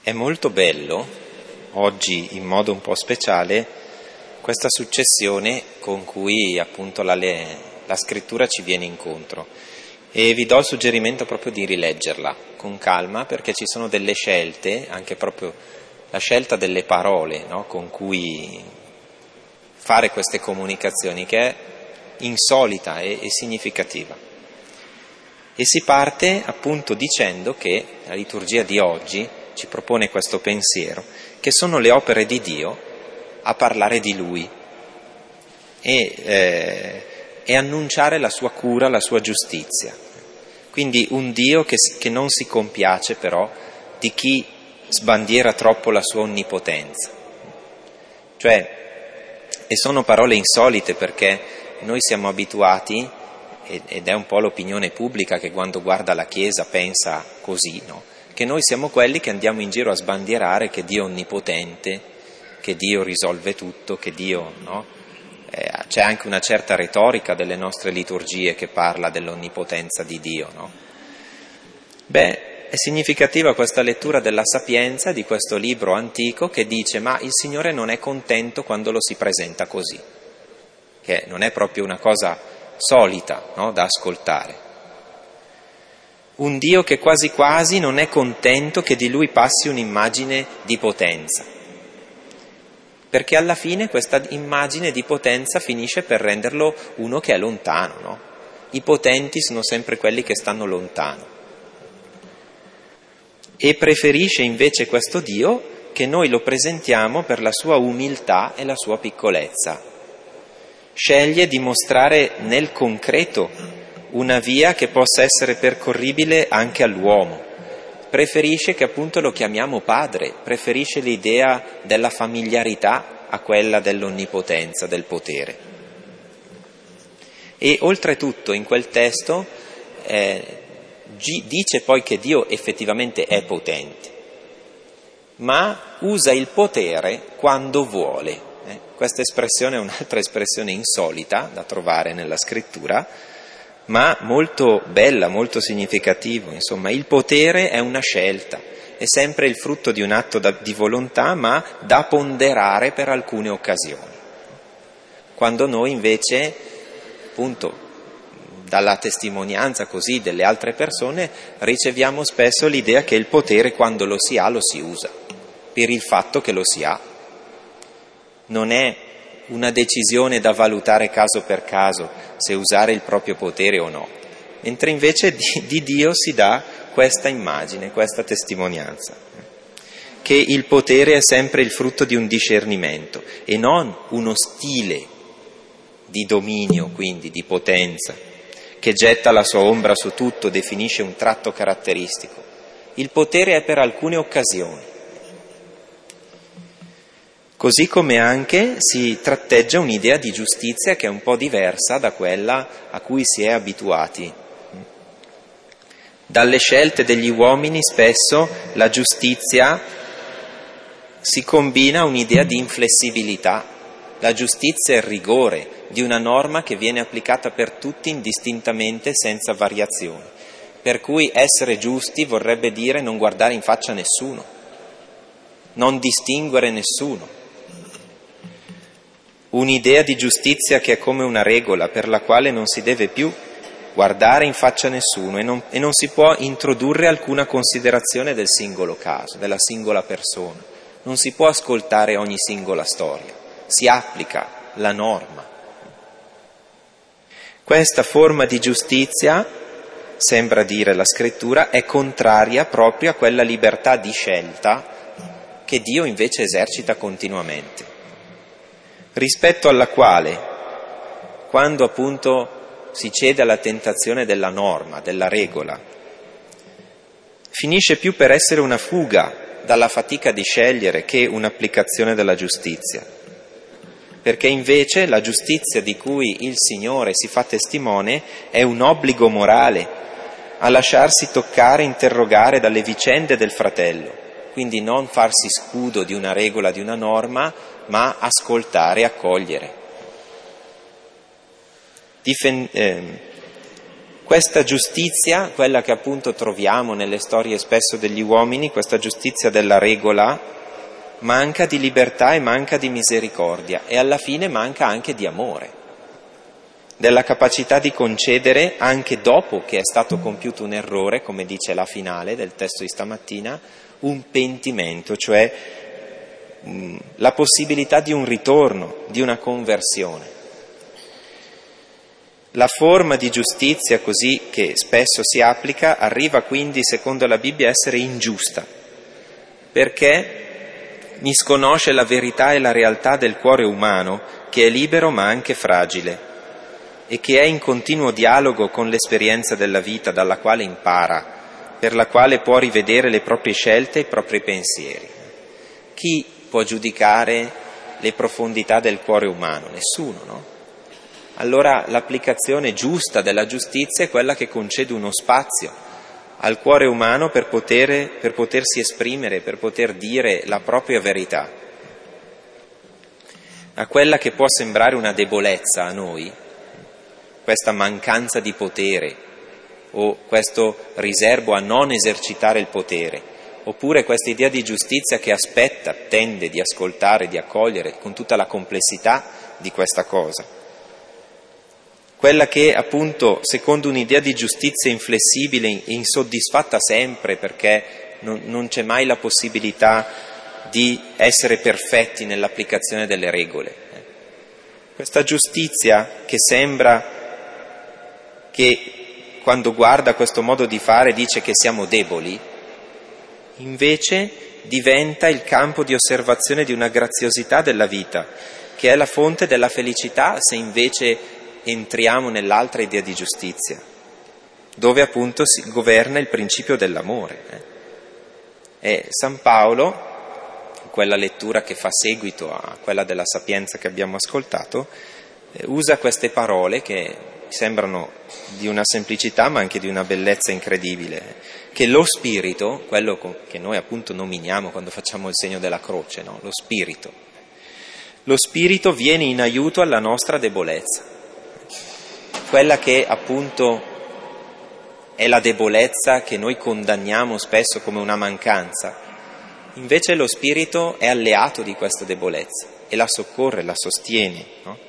È molto bello, oggi in modo un po' speciale, questa successione con cui appunto la scrittura ci viene incontro. E vi do il suggerimento proprio di rileggerla con calma, perché ci sono delle scelte, anche proprio la scelta delle parole, no, con cui fare queste comunicazioni, che è insolita e significativa. E si parte appunto dicendo che la liturgia di oggi ci propone questo pensiero, che sono le opere di Dio a parlare di Lui e annunciare la sua cura, la sua giustizia. Quindi un Dio che non si compiace però di chi sbandiera troppo la sua onnipotenza. E sono parole insolite, perché noi siamo abituati, ed è un po' l'opinione pubblica che quando guarda la Chiesa pensa così, no? Che noi siamo quelli che andiamo in giro a sbandierare che Dio è onnipotente, che Dio risolve tutto, che Dio, no? C'è anche una certa retorica delle nostre liturgie che parla dell'onnipotenza di Dio, no? È significativa questa lettura della Sapienza, di questo libro antico, che dice: ma il Signore non è contento quando lo si presenta così, che non è proprio una cosa solita, no, da ascoltare. Un Dio che quasi quasi non è contento che di Lui passi un'immagine di potenza, perché alla fine questa immagine di potenza finisce per renderlo uno che è lontano, no? I potenti sono sempre quelli che stanno lontano. E preferisce invece questo Dio che noi lo presentiamo per la sua umiltà e la sua piccolezza. Sceglie di mostrare nel concreto una via che possa essere percorribile anche all'uomo. Preferisce che appunto lo chiamiamo padre, preferisce l'idea della familiarità a quella dell'onnipotenza, del potere. E oltretutto in quel testo dice poi che Dio effettivamente è potente, ma usa il potere quando vuole. Questa espressione è un'altra espressione insolita da trovare nella scrittura, ma molto bella, molto significativo. Insomma, il potere è una scelta, è sempre il frutto di un atto di volontà, ma da ponderare per alcune occasioni. Quando noi invece, appunto, dalla testimonianza così delle altre persone, riceviamo spesso l'idea che il potere, quando lo si ha, lo si usa, per il fatto che lo si ha. Non è una decisione da valutare caso per caso se usare il proprio potere o no, mentre invece di Dio si dà questa immagine, questa testimonianza, che il potere è sempre il frutto di un discernimento e non uno stile di dominio, quindi di potenza, che getta la sua ombra su tutto, definisce un tratto caratteristico. Il potere è per alcune occasioni. Così come anche si tratteggia un'idea di giustizia che è un po' diversa da quella a cui si è abituati. Dalle scelte degli uomini spesso la giustizia si combina a un'idea di inflessibilità. La giustizia è il rigore di una norma che viene applicata per tutti indistintamente, senza variazioni. Per cui essere giusti vorrebbe dire non guardare in faccia nessuno, non distinguere nessuno. Un'idea di giustizia che è come una regola per la quale non si deve più guardare in faccia nessuno e non si può introdurre alcuna considerazione del singolo caso, della singola persona. Non si può ascoltare ogni singola storia, si applica la norma. Questa forma di giustizia, sembra dire la scrittura, è contraria proprio a quella libertà di scelta che Dio invece esercita continuamente, rispetto alla quale, quando appunto si cede alla tentazione della norma, della regola, finisce più per essere una fuga dalla fatica di scegliere che un'applicazione della giustizia, perché invece la giustizia di cui il Signore si fa testimone è un obbligo morale a lasciarsi toccare, interrogare dalle vicende del fratello, quindi non farsi scudo di una regola, di una norma, ma ascoltare e accogliere. Questa giustizia, quella che appunto troviamo nelle storie spesso degli uomini, questa giustizia della regola, manca di libertà e manca di misericordia e alla fine manca anche di amore, della capacità di concedere anche dopo che è stato compiuto un errore, come dice la finale del testo di stamattina, un pentimento, cioè la possibilità di un ritorno, di una conversione. La forma di giustizia così che spesso si applica arriva quindi, secondo la Bibbia, a essere ingiusta, perché misconosce la verità e la realtà del cuore umano, che è libero ma anche fragile, e che è in continuo dialogo con l'esperienza della vita dalla quale impara, per la quale può rivedere le proprie scelte e i propri pensieri. Chi può giudicare le profondità del cuore umano? Nessuno, no? Allora l'applicazione giusta della giustizia è quella che concede uno spazio al cuore umano per potersi esprimere, per poter dire la propria verità. A quella che può sembrare una debolezza a noi, questa mancanza di potere o questo riservo a non esercitare il potere, oppure questa idea di giustizia che tende di ascoltare, di accogliere con tutta la complessità di questa cosa. Quella che appunto, secondo un'idea di giustizia inflessibile e insoddisfatta sempre, perché non c'è mai la possibilità di essere perfetti nell'applicazione delle regole. Questa giustizia che sembra che quando guarda questo modo di fare dice che siamo deboli, invece diventa il campo di osservazione di una graziosità della vita, che è la fonte della felicità se invece entriamo nell'altra idea di giustizia, dove appunto si governa il principio dell'amore. E San Paolo, in quella lettura che fa seguito a quella della Sapienza che abbiamo ascoltato, usa queste parole che sembrano di una semplicità ma anche di una bellezza incredibile, che lo spirito, quello che noi appunto nominiamo quando facciamo il segno della croce, no? Lo spirito viene in aiuto alla nostra debolezza. Quella che appunto è la debolezza che noi condanniamo spesso come una mancanza, invece lo Spirito è alleato di questa debolezza e la soccorre, la sostiene, no?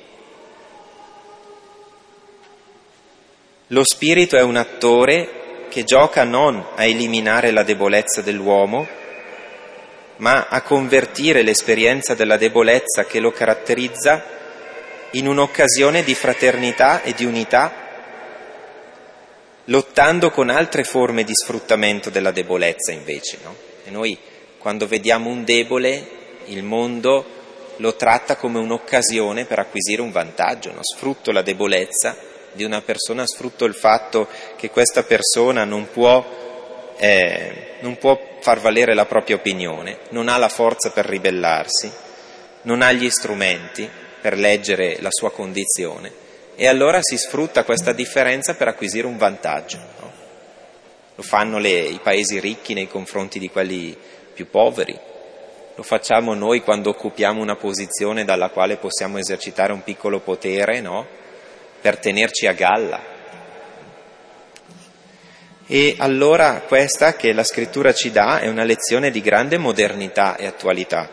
Lo Spirito è un attore che gioca non a eliminare la debolezza dell'uomo, ma a convertire l'esperienza della debolezza che lo caratterizza in un'occasione di fraternità e di unità, lottando con altre forme di sfruttamento della debolezza invece, no? E noi quando vediamo un debole, il mondo lo tratta come un'occasione per acquisire un vantaggio, no? Sfrutto la debolezza di una persona, sfrutto il fatto che questa persona non può far valere la propria opinione, non ha la forza per ribellarsi, non ha gli strumenti per leggere la sua condizione, e allora si sfrutta questa differenza per acquisire un vantaggio, no? Lo fanno i paesi ricchi nei confronti di quelli più poveri, lo facciamo noi quando occupiamo una posizione dalla quale possiamo esercitare un piccolo potere, no? Per tenerci a galla. E allora questa che la Scrittura ci dà è una lezione di grande modernità e attualità,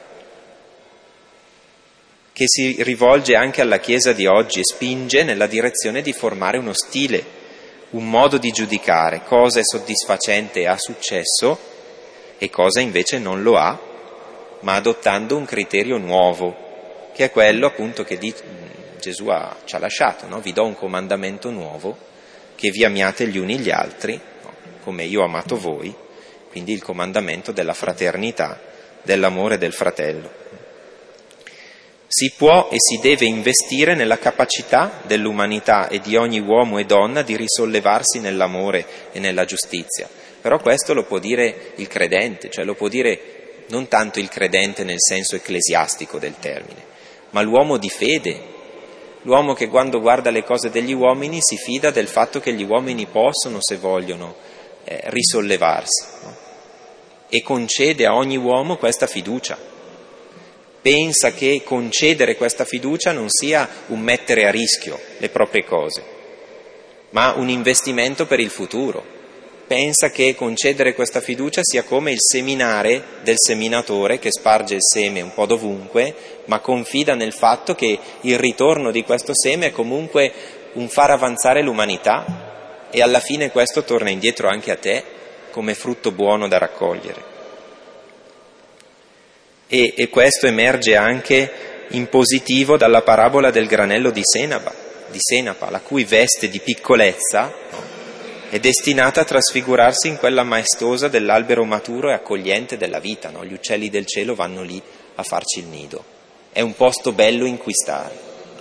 che si rivolge anche alla Chiesa di oggi e spinge nella direzione di formare uno stile, un modo di giudicare cosa è soddisfacente e ha successo e cosa invece non lo ha, ma adottando un criterio nuovo, che è quello appunto che Gesù ci ha lasciato, no? Vi do un comandamento nuovo, che vi amiate gli uni gli altri, no? Come io ho amato voi, quindi il comandamento della fraternità, dell'amore del fratello. Si può e si deve investire nella capacità dell'umanità e di ogni uomo e donna di risollevarsi nell'amore e nella giustizia. Però questo lo può dire il credente, cioè lo può dire non tanto il credente nel senso ecclesiastico del termine, ma l'uomo di fede, l'uomo che quando guarda le cose degli uomini si fida del fatto che gli uomini possono, se vogliono, risollevarsi, no? E concede a ogni uomo questa fiducia. Pensa che concedere questa fiducia non sia un mettere a rischio le proprie cose, ma un investimento per il futuro. Pensa che concedere questa fiducia sia come il seminare del seminatore che sparge il seme un po' dovunque, ma confida nel fatto che il ritorno di questo seme è comunque un far avanzare l'umanità e alla fine questo torna indietro anche a te come frutto buono da raccogliere. E questo emerge anche in positivo dalla parabola del granello di Senapa, la cui veste di piccolezza è destinata a trasfigurarsi in quella maestosa dell'albero maturo e accogliente della vita, no? Gli uccelli del cielo vanno lì a farci il nido. È un posto bello in cui stare.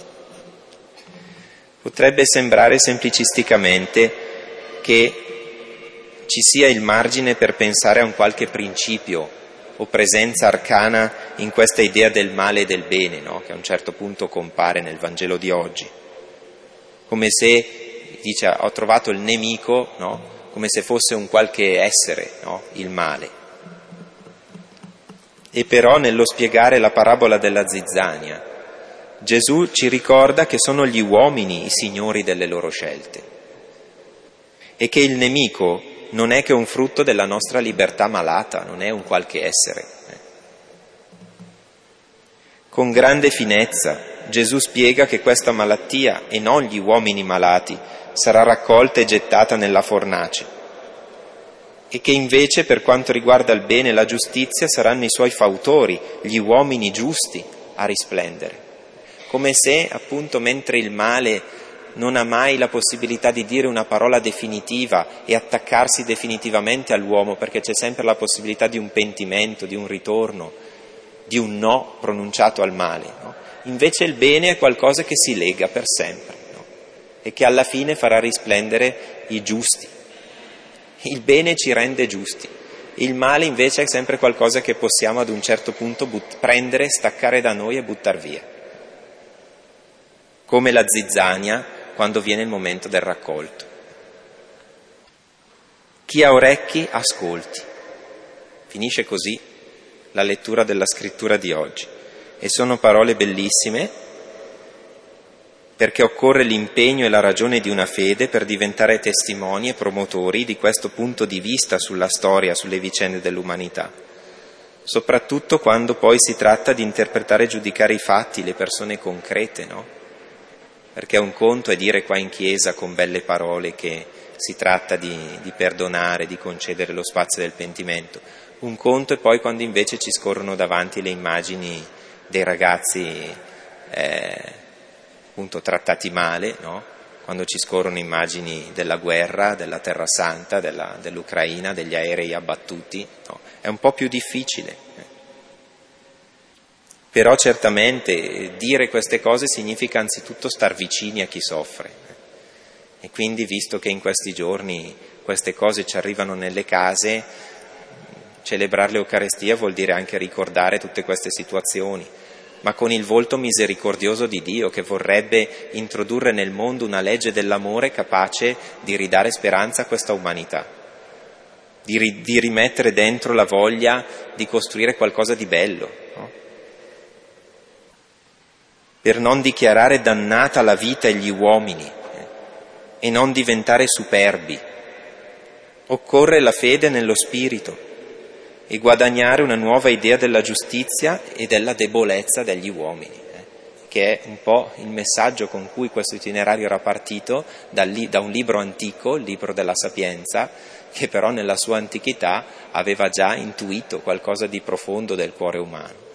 Potrebbe sembrare semplicisticamente che ci sia il margine per pensare a un qualche principio o presenza arcana in questa idea del male e del bene, no? Che a un certo punto compare nel Vangelo di oggi. Come se dice ho trovato il nemico, no? Come se fosse un qualche essere, no? Il male. E però nello spiegare la parabola della zizzania, Gesù ci ricorda che sono gli uomini i signori delle loro scelte e che il nemico non è che un frutto della nostra libertà malata, non è un qualche essere. Con grande finezza Gesù spiega che questa malattia, e non gli uomini malati, sarà raccolta e gettata nella fornace e che invece per quanto riguarda il bene e la giustizia saranno i suoi fautori, gli uomini giusti, a risplendere. Come se appunto mentre il male non ha mai la possibilità di dire una parola definitiva e attaccarsi definitivamente all'uomo, perché c'è sempre la possibilità di un pentimento, di un ritorno, di un no pronunciato al male, no? Invece il bene è qualcosa che si lega per sempre, no? E che alla fine farà risplendere i giusti. Il bene ci rende giusti, il male invece è sempre qualcosa che possiamo ad un certo punto prendere, staccare da noi e buttar via. Come la zizzania quando viene il momento del raccolto. Chi ha orecchi ascolti. Finisce così la lettura della scrittura di oggi. E sono parole bellissime, perché occorre l'impegno e la ragione di una fede per diventare testimoni e promotori di questo punto di vista sulla storia, sulle vicende dell'umanità, soprattutto quando poi si tratta di interpretare e giudicare i fatti, le persone concrete, no? Perché un conto è dire qua in chiesa con belle parole che si tratta di perdonare, di concedere lo spazio del pentimento, un conto è poi quando invece ci scorrono davanti le immagini dei ragazzi appunto trattati male, no? Quando ci scorrono immagini della guerra, della Terra Santa, dell'Ucraina, degli aerei abbattuti, no? È un po' più difficile. Però certamente dire queste cose significa anzitutto star vicini a chi soffre. E quindi, visto che in questi giorni queste cose ci arrivano nelle case, celebrare l'Eucarestia vuol dire anche ricordare tutte queste situazioni, ma con il volto misericordioso di Dio che vorrebbe introdurre nel mondo una legge dell'amore capace di ridare speranza a questa umanità, di rimettere dentro la voglia di costruire qualcosa di bello, no? Per non dichiarare dannata la vita e gli uomini e non diventare superbi. Occorre la fede nello Spirito e guadagnare una nuova idea della giustizia e della debolezza degli uomini, che è un po' il messaggio con cui questo itinerario era partito da un libro antico, il libro della Sapienza, che però nella sua antichità aveva già intuito qualcosa di profondo del cuore umano.